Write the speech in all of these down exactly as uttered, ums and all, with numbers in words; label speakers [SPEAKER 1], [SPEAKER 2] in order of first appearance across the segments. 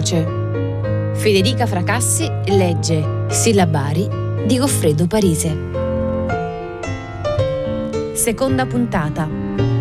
[SPEAKER 1] voce. Federica Fracassi legge Sillabari di Goffredo Parise. Seconda puntata.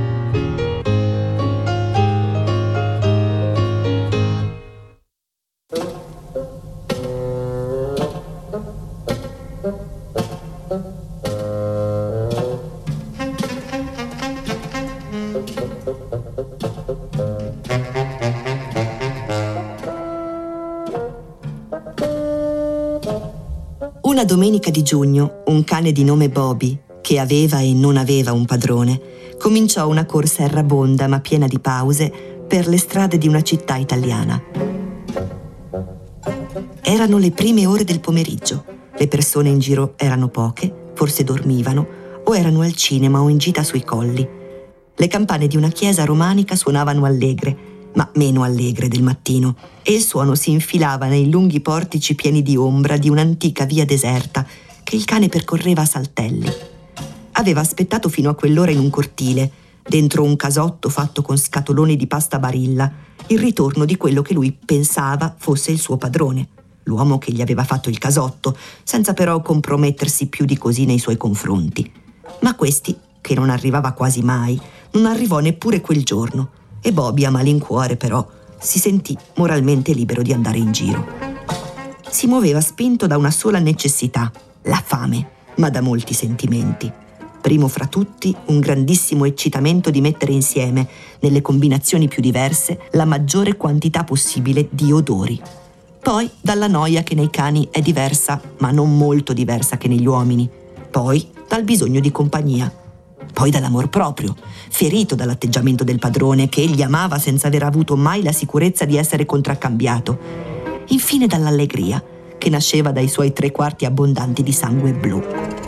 [SPEAKER 2] Una domenica di giugno, un cane di nome Bobby, che aveva e non aveva un padrone, cominciò una corsa errabonda ma piena di pause per le strade di una città italiana. Erano le prime ore del pomeriggio. Le persone in giro erano poche, forse dormivano, o erano al cinema o in gita sui colli. Le campane di una chiesa romanica suonavano allegre, ma meno allegre del mattino, e il suono si infilava nei lunghi portici pieni di ombra di un'antica via deserta che il cane percorreva a saltelli. Aveva aspettato fino a quell'ora in un cortile, dentro un casotto fatto con scatoloni di pasta Barilla, il ritorno di quello che lui pensava fosse il suo padrone, l'uomo che gli aveva fatto il casotto, senza però compromettersi più di così nei suoi confronti. Ma questi, che non arrivava quasi mai, non arrivò neppure quel giorno, e Bobby, a malincuore però, si sentì moralmente libero di andare in giro. Si muoveva spinto da una sola necessità, la fame, ma da molti sentimenti. Primo fra tutti, un grandissimo eccitamento di mettere insieme, nelle combinazioni più diverse, la maggiore quantità possibile di odori. Poi dalla noia che nei cani è diversa, ma non molto diversa che negli uomini. Poi dal bisogno di compagnia. Poi dall'amor proprio, ferito dall'atteggiamento del padrone che egli amava senza aver avuto mai la sicurezza di essere contraccambiato. Infine dall'allegria, che nasceva dai suoi tre quarti abbondanti di sangue blu.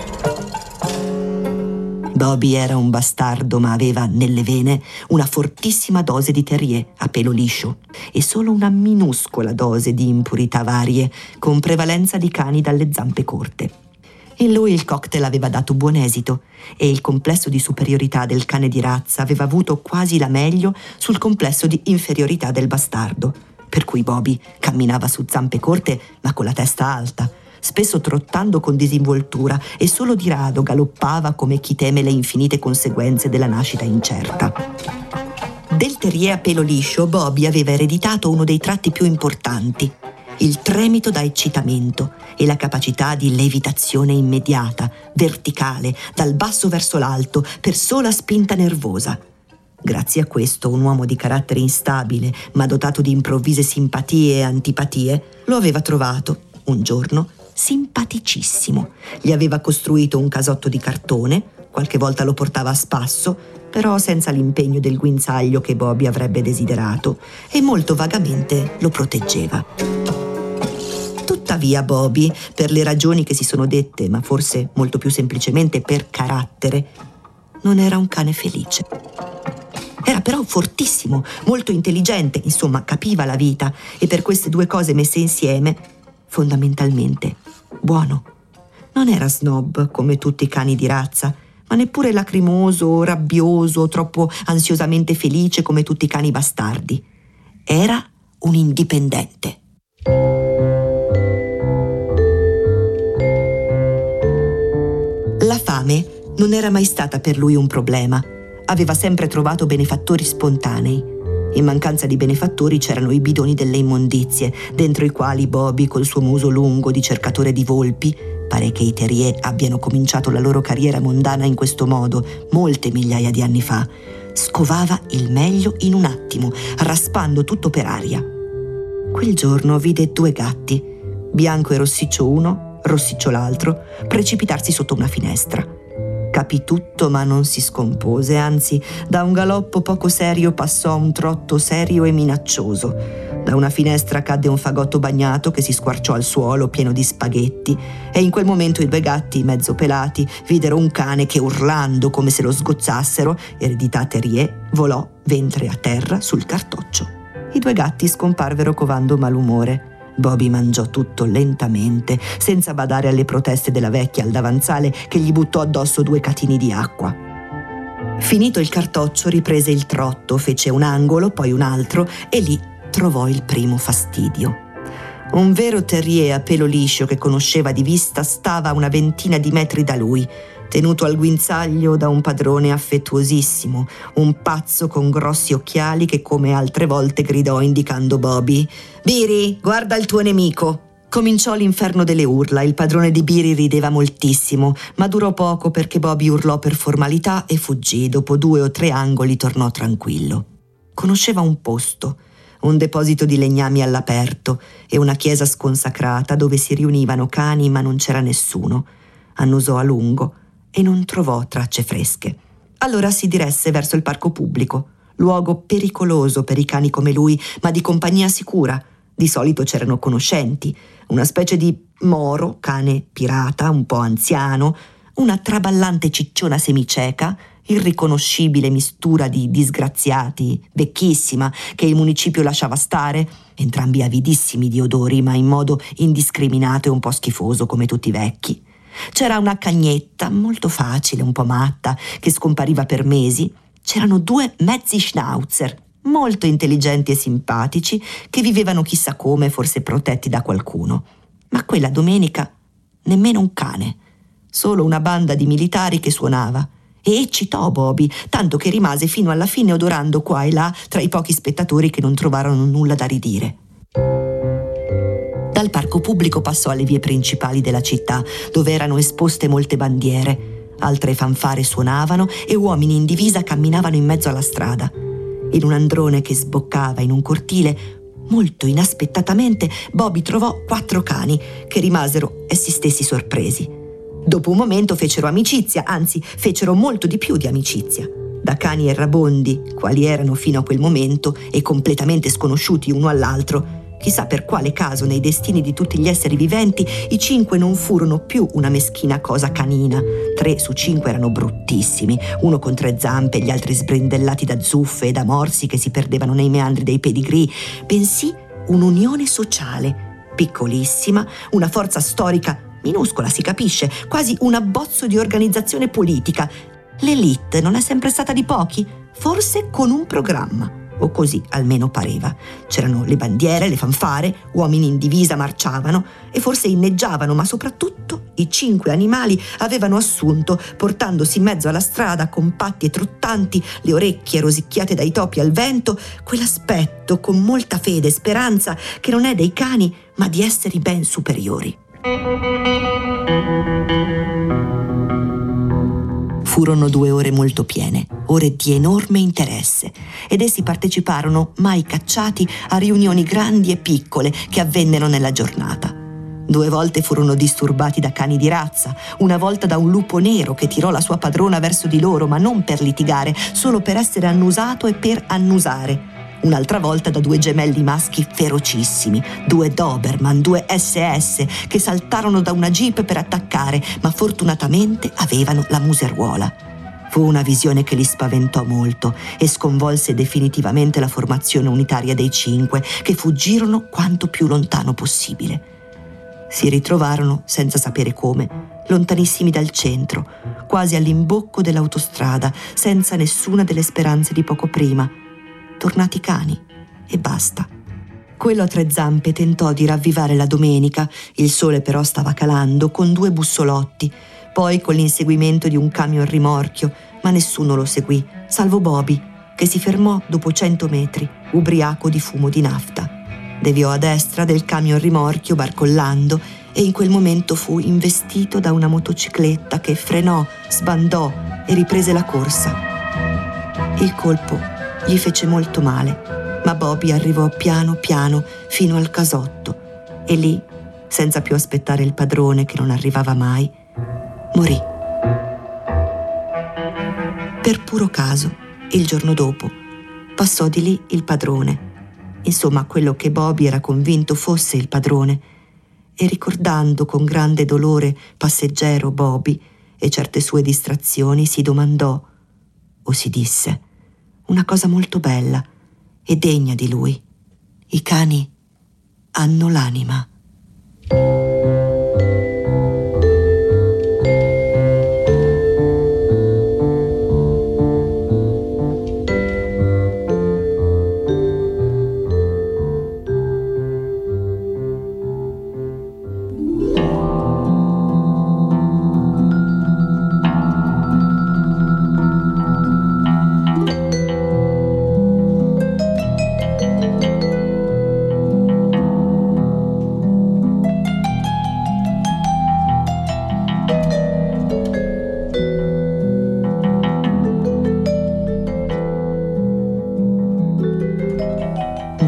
[SPEAKER 2] Bobby era un bastardo, ma aveva nelle vene una fortissima dose di terrier a pelo liscio e solo una minuscola dose di impurità varie, con prevalenza di cani dalle zampe corte. In lui il cocktail aveva dato buon esito e il complesso di superiorità del cane di razza aveva avuto quasi la meglio sul complesso di inferiorità del bastardo, per cui Bobby camminava su zampe corte ma con la testa alta, spesso trottando con disinvoltura e solo di rado galoppava come chi teme le infinite conseguenze della nascita incerta. Del terrier a pelo liscio Bobby aveva ereditato uno dei tratti più importanti: il tremito da eccitamento e la capacità di levitazione immediata, verticale, dal basso verso l'alto, per sola spinta nervosa. Grazie a questo, un uomo di carattere instabile, ma dotato di improvvise simpatie e antipatie, lo aveva trovato, un giorno, simpaticissimo. Gli aveva costruito un casotto di cartone, qualche volta lo portava a spasso, però senza l'impegno del guinzaglio che Bobby avrebbe desiderato, e molto vagamente lo proteggeva. Tuttavia Bobby, per le ragioni che si sono dette, ma forse molto più semplicemente per carattere, non era un cane felice. Era però fortissimo, molto intelligente, insomma capiva la vita, e per queste due cose messe insieme, fondamentalmente buono. Non era snob come tutti i cani di razza, ma neppure lacrimoso, rabbioso, troppo ansiosamente felice come tutti i cani bastardi. Era un indipendente. La fame non era mai stata per lui un problema. Aveva sempre trovato benefattori spontanei. In mancanza di benefattori c'erano i bidoni delle immondizie, dentro i quali Bobby, col suo muso lungo di cercatore di volpi, pare che i terrier abbiano cominciato la loro carriera mondana in questo modo molte migliaia di anni fa, scovava il meglio in un attimo, raspando tutto per aria. Quel giorno vide due gatti, bianco e rossiccio uno, rossiccio l'altro, precipitarsi sotto una finestra. Capì tutto ma non si scompose, anzi da un galoppo poco serio passò a un trotto serio e minaccioso. Da una finestra cadde un fagotto bagnato che si squarciò al suolo pieno di spaghetti, e in quel momento i due gatti, mezzo pelati, videro un cane che, urlando come se lo sgozzassero, eredità terrier, volò ventre a terra sul cartoccio. I due gatti scomparvero covando malumore. Bobby mangiò tutto lentamente, senza badare alle proteste della vecchia al davanzale che gli buttò addosso due catini di acqua. Finito il cartoccio riprese il trotto, fece un angolo, poi un altro, e lì trovò il primo fastidio. Un vero terrier a pelo liscio che conosceva di vista stava a una ventina di metri da lui, tenuto al guinzaglio da un padrone affettuosissimo, un pazzo con grossi occhiali che come altre volte gridò indicando Bobby: «Biri, guarda il tuo nemico!» Cominciò l'inferno delle urla. Il padrone di Biri rideva moltissimo, ma durò poco perché Bobby urlò per formalità e fuggì. Dopo due o tre angoli tornò tranquillo. Conosceva un posto, un deposito di legnami all'aperto e una chiesa sconsacrata dove si riunivano cani ma non c'era nessuno. Annusò a lungo e non trovò tracce fresche. Allora si diresse verso il parco pubblico, luogo pericoloso per i cani come lui, ma di compagnia sicura. Di solito c'erano conoscenti, una specie di moro, cane pirata, un po' anziano, una traballante cicciona semicieca, irriconoscibile mistura di disgraziati, vecchissima, che il municipio lasciava stare, entrambi avidissimi di odori, ma in modo indiscriminato e un po' schifoso come tutti i vecchi. C'era una cagnetta, molto facile, un po' matta, che scompariva per mesi. C'erano due mezzi schnauzer, molto intelligenti e simpatici, che vivevano chissà come, forse protetti da qualcuno. Ma quella domenica nemmeno un cane, solo una banda di militari che suonava. E eccitò Bobby, tanto che rimase fino alla fine odorando qua e là tra i pochi spettatori che non trovarono nulla da ridire. Dal parco pubblico passò alle vie principali della città, dove erano esposte molte bandiere. Altre fanfare suonavano e uomini in divisa camminavano in mezzo alla strada. In un androne che sboccava in un cortile, molto inaspettatamente, Bobby trovò quattro cani che rimasero essi stessi sorpresi. Dopo un momento fecero amicizia, anzi fecero molto di più di amicizia. Da cani errabondi, quali erano fino a quel momento e completamente sconosciuti uno all'altro, chissà per quale caso nei destini di tutti gli esseri viventi i cinque non furono più una meschina cosa canina. Tre su cinque erano bruttissimi, uno con tre zampe, gli altri sbrindellati da zuffe e da morsi che si perdevano nei meandri dei pedigree, bensì un'unione sociale, piccolissima, una forza storica minuscola, si capisce, quasi un abbozzo di organizzazione politica. L'élite non è sempre stata di pochi? Forse con un programma, o così almeno pareva. C'erano le bandiere, le fanfare, uomini in divisa marciavano e forse inneggiavano, ma soprattutto i cinque animali avevano assunto, portandosi in mezzo alla strada compatti e trottanti, le orecchie rosicchiate dai topi al vento, quell'aspetto con molta fede e speranza che non è dei cani, ma di esseri ben superiori. Furono due ore molto piene, ore di enorme interesse, ed essi parteciparono, mai cacciati, a riunioni grandi e piccole che avvennero nella giornata. Due volte furono disturbati da cani di razza, una volta da un lupo nero che tirò la sua padrona verso di loro, ma non per litigare, solo per essere annusato e per annusare. Un'altra volta da due gemelli maschi ferocissimi, due Doberman, due esse esse, che saltarono da una jeep per attaccare, ma fortunatamente avevano la museruola. Fu una visione che li spaventò molto e sconvolse definitivamente la formazione unitaria dei cinque, che fuggirono quanto più lontano possibile. Si ritrovarono, senza sapere come, lontanissimi dal centro, quasi all'imbocco dell'autostrada, senza nessuna delle speranze di poco prima. Tornati cani e basta. Quello a tre zampe tentò di ravvivare la domenica, il sole però stava calando, con due bussolotti, poi con l'inseguimento di un camion rimorchio, ma nessuno lo seguì, salvo Bobby, che si fermò dopo cento metri, ubriaco di fumo di nafta. Deviò a destra del camion rimorchio barcollando e in quel momento fu investito da una motocicletta che frenò, sbandò e riprese la corsa. Il colpo gli fece molto male, ma Bobby arrivò piano piano fino al casotto e lì, senza più aspettare il padrone che non arrivava mai, morì. Per puro caso, il giorno dopo, passò di lì il padrone, insomma quello che Bobby era convinto fosse il padrone, e ricordando con grande dolore passeggero Bobby e certe sue distrazioni, si domandò, o si disse, una cosa molto bella e degna di lui. I cani hanno l'anima.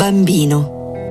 [SPEAKER 2] Bambino.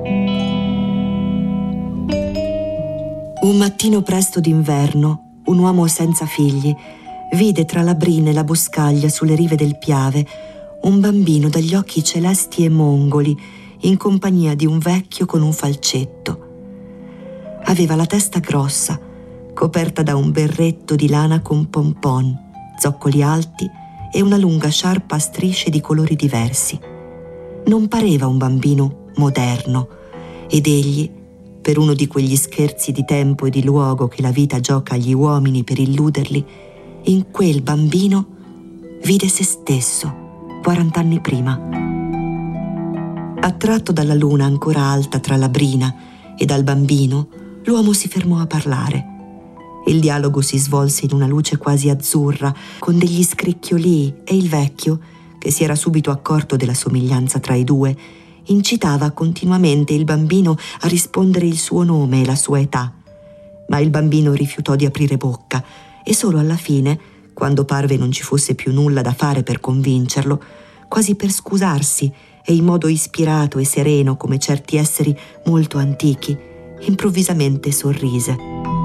[SPEAKER 2] Un mattino presto d'inverno, un uomo senza figli vide tra la brina e la boscaglia sulle rive del Piave un bambino dagli occhi celesti e mongoli in compagnia di un vecchio con un falcetto. Aveva la testa grossa, coperta da un berretto di lana con pompon, zoccoli alti e una lunga sciarpa a strisce di colori diversi. Non pareva un bambino moderno, ed egli, per uno di quegli scherzi di tempo e di luogo che la vita gioca agli uomini per illuderli, in quel bambino vide se stesso, quarant'anni prima. Attratto dalla luna ancora alta tra la brina e dal bambino, l'uomo si fermò a parlare. Il dialogo si svolse in una luce quasi azzurra, con degli scricchiolii, e il vecchio, che si era subito accorto della somiglianza tra i due, incitava continuamente il bambino a rispondere il suo nome e la sua età. Ma il bambino rifiutò di aprire bocca e solo alla fine, quando parve non ci fosse più nulla da fare per convincerlo, quasi per scusarsi e in modo ispirato e sereno come certi esseri molto antichi, improvvisamente sorrise.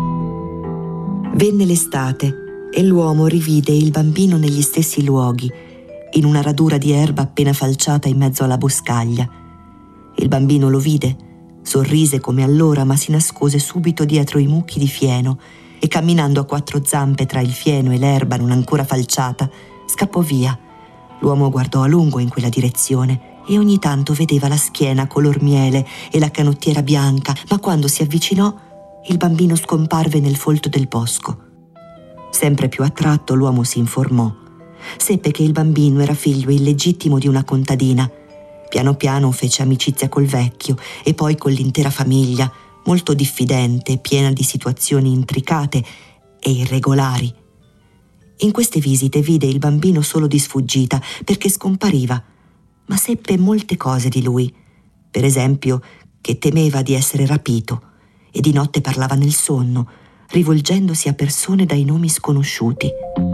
[SPEAKER 2] Venne l'estate e l'uomo rivide il bambino negli stessi luoghi, in una radura di erba appena falciata in mezzo alla boscaglia. Il bambino lo vide, sorrise come allora, ma si nascose subito dietro i mucchi di fieno e, camminando a quattro zampe tra il fieno e l'erba non ancora falciata, scappò via. L'uomo guardò a lungo in quella direzione e ogni tanto vedeva la schiena color miele e la canottiera bianca, ma quando si avvicinò, il bambino scomparve nel folto del bosco. Sempre più attratto, l'uomo si informò. Seppe che il bambino era figlio illegittimo di una contadina. Piano piano fece amicizia col vecchio e poi con l'intera famiglia, molto diffidente, piena di situazioni intricate e irregolari. In queste visite vide il bambino solo di sfuggita perché scompariva, ma seppe molte cose di lui. Per esempio, che temeva di essere rapito e di notte parlava nel sonno, rivolgendosi a persone dai nomi sconosciuti.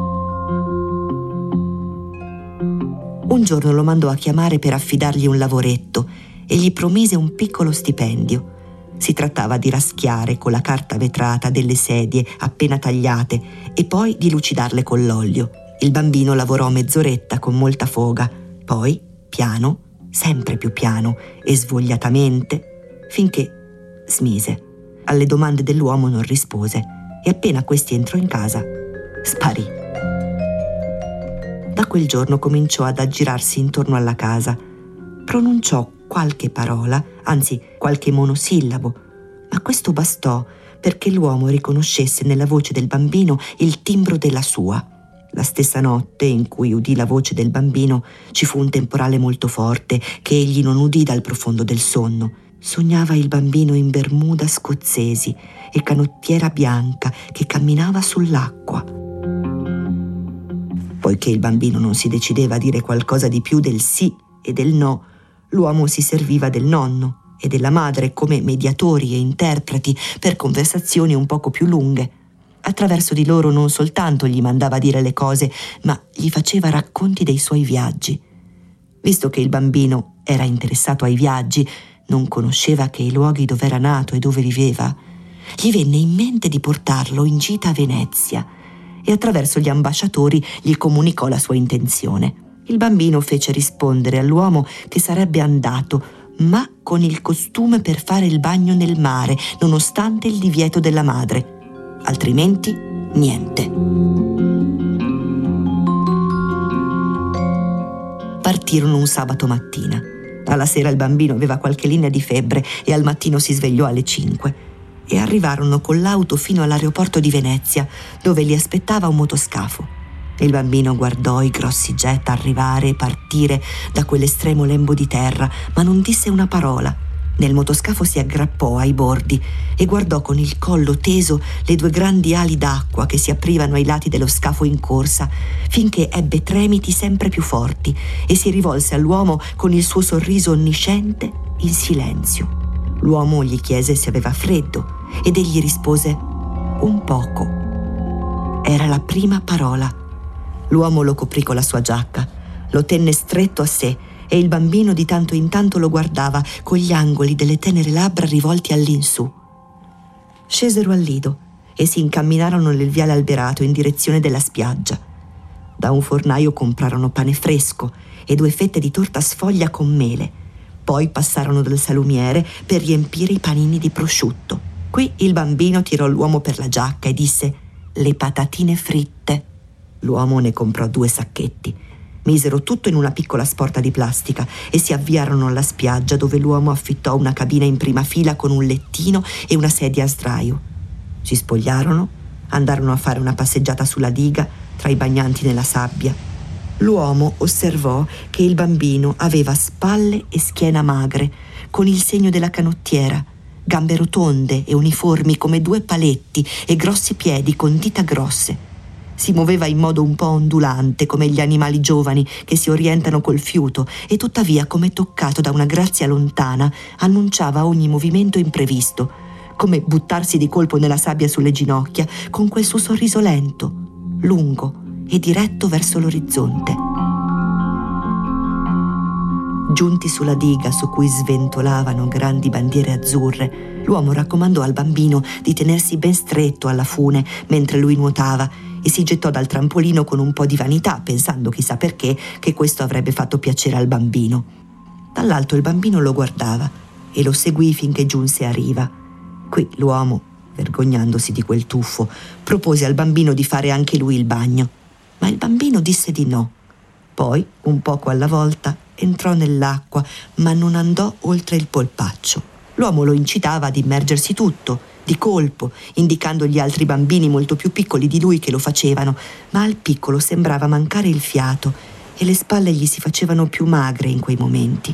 [SPEAKER 2] Un giorno lo mandò a chiamare per affidargli un lavoretto e gli promise un piccolo stipendio. Si trattava di raschiare con la carta vetrata delle sedie appena tagliate e poi di lucidarle con l'olio. Il bambino lavorò mezz'oretta con molta foga, poi, piano, sempre più piano e svogliatamente, finché smise. Alle domande dell'uomo non rispose e appena questi entrò in casa, sparì. Da quel giorno cominciò ad aggirarsi intorno alla casa. Pronunciò qualche parola, anzi qualche monosillabo, ma questo bastò perché l'uomo riconoscesse nella voce del bambino il timbro della sua. La stessa notte in cui udì la voce del bambino ci fu un temporale molto forte che egli non udì dal profondo del sonno. Sognava il bambino in bermuda scozzesi e canottiera bianca che camminava sull'acqua. Poiché il bambino non si decideva a dire qualcosa di più del sì e del no, l'uomo si serviva del nonno e della madre come mediatori e interpreti per conversazioni un poco più lunghe. Attraverso di loro non soltanto gli mandava dire le cose, ma gli faceva racconti dei suoi viaggi. Visto che il bambino era interessato ai viaggi, non conosceva che i luoghi dove era nato e dove viveva, gli venne in mente di portarlo in gita a Venezia e attraverso gli ambasciatori gli comunicò la sua intenzione. Il bambino fece rispondere all'uomo che sarebbe andato, ma con il costume per fare il bagno nel mare, nonostante il divieto della madre. Altrimenti, niente. Partirono un sabato mattina. Alla sera il bambino aveva qualche linea di febbre e al mattino si svegliò alle cinque. E arrivarono con l'auto fino all'aeroporto di Venezia, dove li aspettava un motoscafo. Il bambino guardò i grossi jet arrivare e partire da quell'estremo lembo di terra, ma non disse una parola. Nel motoscafo si aggrappò ai bordi e guardò con il collo teso le due grandi ali d'acqua che si aprivano ai lati dello scafo in corsa, finché ebbe tremiti sempre più forti e si rivolse all'uomo con il suo sorriso onnisciente in silenzio. L'uomo gli chiese se aveva freddo ed egli rispose «un poco». Era la prima parola. L'uomo lo coprì con la sua giacca, lo tenne stretto a sé e il bambino di tanto in tanto lo guardava con gli angoli delle tenere labbra rivolti all'insù. Scesero al lido e si incamminarono nel viale alberato in direzione della spiaggia. Da un fornaio comprarono pane fresco e due fette di torta sfoglia con mele. Poi passarono dal salumiere per riempire i panini di prosciutto. Qui il bambino tirò l'uomo per la giacca e disse: «Le patatine fritte». L'uomo ne comprò due sacchetti. Misero tutto in una piccola sporta di plastica e si avviarono alla spiaggia, dove l'uomo affittò una cabina in prima fila con un lettino e una sedia a sdraio. Si spogliarono, andarono a fare una passeggiata sulla diga tra i bagnanti nella sabbia. L'uomo osservò che il bambino aveva spalle e schiena magre, con il segno della canottiera, gambe rotonde e uniformi come due paletti e grossi piedi con dita grosse. Si muoveva in modo un po' ondulante, come gli animali giovani che si orientano col fiuto, e tuttavia, come toccato da una grazia lontana, annunciava ogni movimento imprevisto, come buttarsi di colpo nella sabbia sulle ginocchia, con quel suo sorriso lento, lungo e diretto verso l'orizzonte. Giunti sulla diga su cui sventolavano grandi bandiere azzurre, l'uomo raccomandò al bambino di tenersi ben stretto alla fune mentre lui nuotava e si gettò dal trampolino con un po' di vanità, pensando, chissà perché, che questo avrebbe fatto piacere al bambino. Dall'alto il bambino lo guardava e lo seguì finché giunse a riva. Qui l'uomo, vergognandosi di quel tuffo, propose al bambino di fare anche lui il bagno, ma il bambino disse di no. Poi, un poco alla volta, entrò nell'acqua, ma non andò oltre il polpaccio. L'uomo lo incitava ad immergersi tutto, di colpo, indicando gli altri bambini molto più piccoli di lui che lo facevano, ma al piccolo sembrava mancare il fiato e le spalle gli si facevano più magre in quei momenti.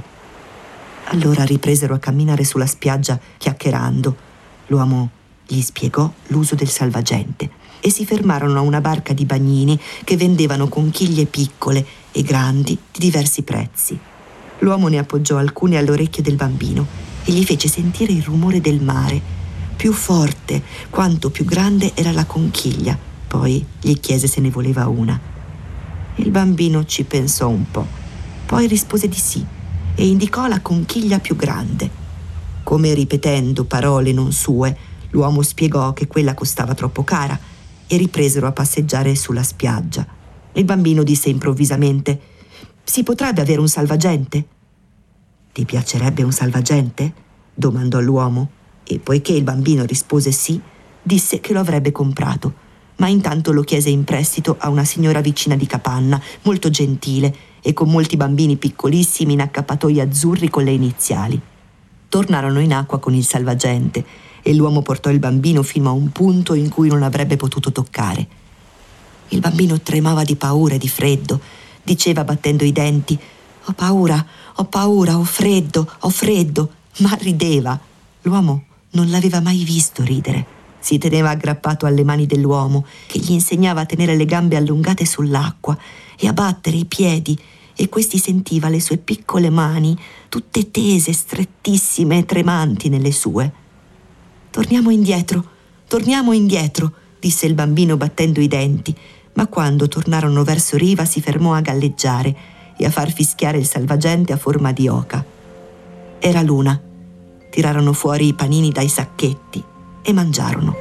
[SPEAKER 2] Allora ripresero a camminare sulla spiaggia chiacchierando. L'uomo gli spiegò l'uso del salvagente e si fermarono a una barca di bagnini che vendevano conchiglie piccole e grandi di diversi prezzi. L'uomo ne appoggiò alcune all'orecchio del bambino e gli fece sentire il rumore del mare, più forte quanto più grande era la conchiglia. Poi gli chiese se ne voleva una. Il bambino ci pensò un po', poi rispose di sì e indicò la conchiglia più grande. Come ripetendo parole non sue, l'uomo spiegò che quella costava troppo cara e ripresero a passeggiare sulla spiaggia. Il bambino disse improvvisamente: «Si potrebbe avere un salvagente?» «Ti piacerebbe un salvagente?» domandò l'uomo, e poiché il bambino rispose sì, disse che lo avrebbe comprato, ma intanto lo chiese in prestito a una signora vicina di capanna, molto gentile e con molti bambini piccolissimi in accappatoi azzurri con le iniziali. Tornarono in acqua con il salvagente e l'uomo portò il bambino fino a un punto in cui non avrebbe potuto toccare. Il bambino tremava di paura e di freddo, diceva battendo i denti: «Ho paura, ho paura, ho freddo, ho freddo», ma rideva. L'uomo non l'aveva mai visto ridere. Si teneva aggrappato alle mani dell'uomo, che gli insegnava a tenere le gambe allungate sull'acqua e a battere i piedi, e questi sentiva le sue piccole mani, tutte tese, strettissime e tremanti nelle sue. «Torniamo indietro, torniamo indietro», disse il bambino battendo i denti, ma quando tornarono verso riva si fermò a galleggiare e a far fischiare il salvagente a forma di oca. Era l'una. Tirarono fuori i panini dai sacchetti e mangiarono.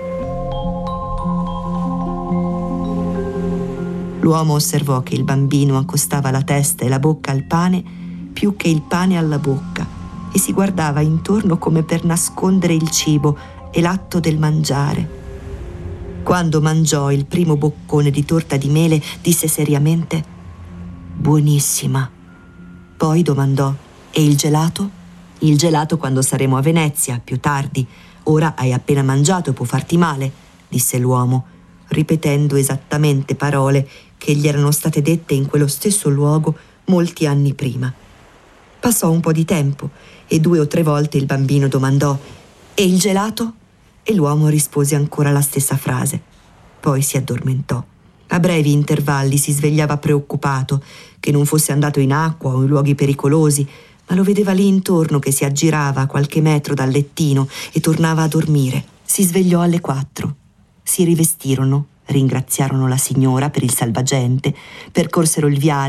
[SPEAKER 2] L'uomo osservò che il bambino accostava la testa e la bocca al pane più che il pane alla bocca e si guardava intorno come per nascondere il cibo e l'atto del mangiare. Quando mangiò il primo boccone di torta di mele, disse seriamente: «Buonissima». Poi domandò: «E il gelato?» «Il gelato quando saremo a Venezia, più tardi. Ora hai appena mangiato e può farti male», disse l'uomo, ripetendo esattamente parole che gli erano state dette in quello stesso luogo molti anni prima. Passò un po' di tempo e due o tre volte il bambino domandò: «E il gelato?» E l'uomo rispose ancora la stessa frase. Poi si addormentò. A brevi intervalli si svegliava preoccupato che non fosse andato in acqua o in luoghi pericolosi, ma lo vedeva lì intorno che si aggirava a qualche metro dal lettino e tornava a dormire. Si svegliò alle quattro. Si rivestirono, ringraziarono la signora per il salvagente, percorsero il viale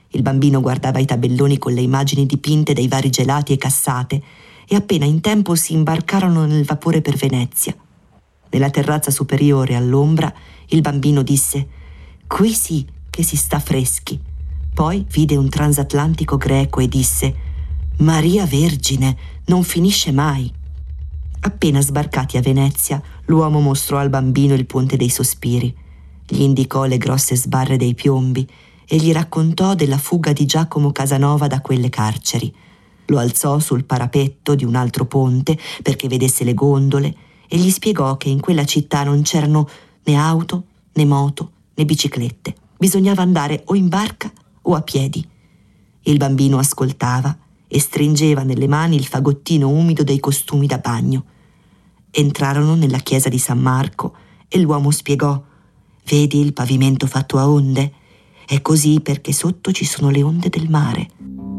[SPEAKER 2] Il bambino guardava i tabelloni con le immagini dipinte dei vari gelati e cassate e appena in tempo si imbarcarono nel vapore per Venezia. Nella terrazza superiore, all'ombra, il bambino disse: «Qui sì che si sta freschi». Poi vide un transatlantico greco e disse: «Maria Vergine, non finisce mai». Appena sbarcati a Venezia, l'uomo mostrò al bambino il Ponte dei Sospiri, gli indicò le grosse sbarre dei piombi e gli raccontò della fuga di Giacomo Casanova da quelle carceri. Lo alzò sul parapetto di un altro ponte perché vedesse le gondole e gli spiegò che in quella città non c'erano né auto, né moto, né biciclette. Bisognava andare o in barca o a piedi. Il bambino ascoltava e stringeva nelle mani il fagottino umido dei costumi da bagno. Entrarono nella chiesa di San Marco e l'uomo spiegò: «Vedi il pavimento fatto a onde? È così perché sotto ci sono le onde del mare».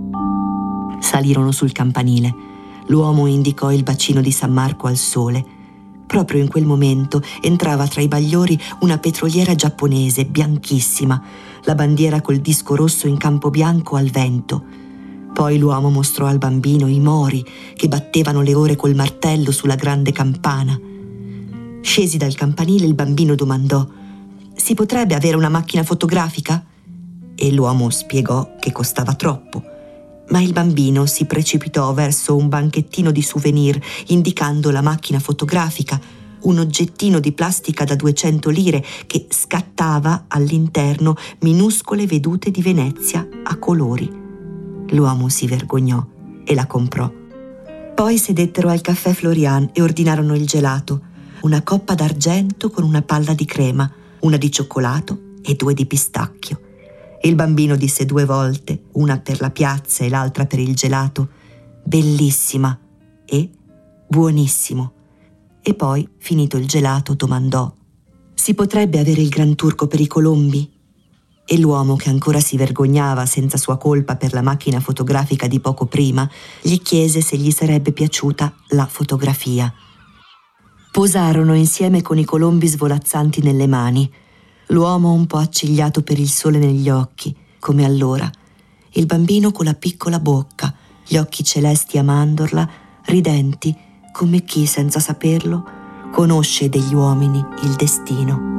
[SPEAKER 2] Salirono sul campanile. L'uomo indicò il bacino di San Marco al sole. Proprio in quel momento entrava tra i bagliori una petroliera giapponese bianchissima, la bandiera col disco rosso in campo bianco al vento. Poi l'uomo mostrò al bambino i mori che battevano le ore col martello sulla grande campana. Scesi dal campanile, il bambino domandò: «Si potrebbe avere una macchina fotografica?» E l'uomo spiegò che costava troppo. Ma il bambino si precipitò verso un banchettino di souvenir, indicando la macchina fotografica, un oggettino di plastica da duecento lire che scattava all'interno minuscole vedute di Venezia a colori. L'uomo si vergognò e la comprò. Poi sedettero al caffè Florian e ordinarono il gelato, una coppa d'argento con una palla di crema, una di cioccolato e due di pistacchio. Il bambino disse due volte, una per la piazza e l'altra per il gelato: «Bellissima» e «Buonissimo». E poi, finito il gelato, domandò: «Si potrebbe avere il Gran Turco per i colombi?» E l'uomo, che ancora si vergognava senza sua colpa per la macchina fotografica di poco prima, gli chiese se gli sarebbe piaciuta la fotografia. Posarono insieme con i colombi svolazzanti nelle mani. L'uomo un po' accigliato per il sole negli occhi, come allora. Il bambino con la piccola bocca, gli occhi celesti a mandorla, ridenti, come chi, senza saperlo, conosce degli uomini il destino.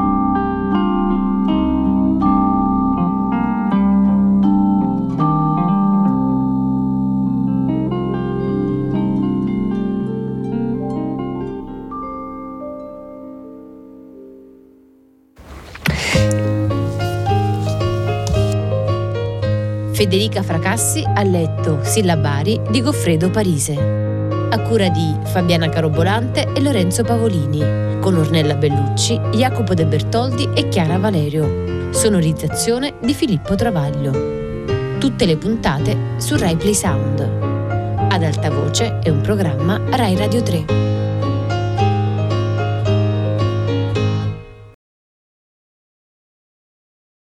[SPEAKER 1] Federica Fracassi ha letto Sillabari di Goffredo Parise, a cura di Fabiana Carobolante e Lorenzo Pavolini, con Ornella Bellucci, Jacopo De Bertoldi e Chiara Valerio. Sonorizzazione di Filippo Travaglio. Tutte le puntate su Rai Play Sound. Ad alta voce è un programma Rai Radio tre.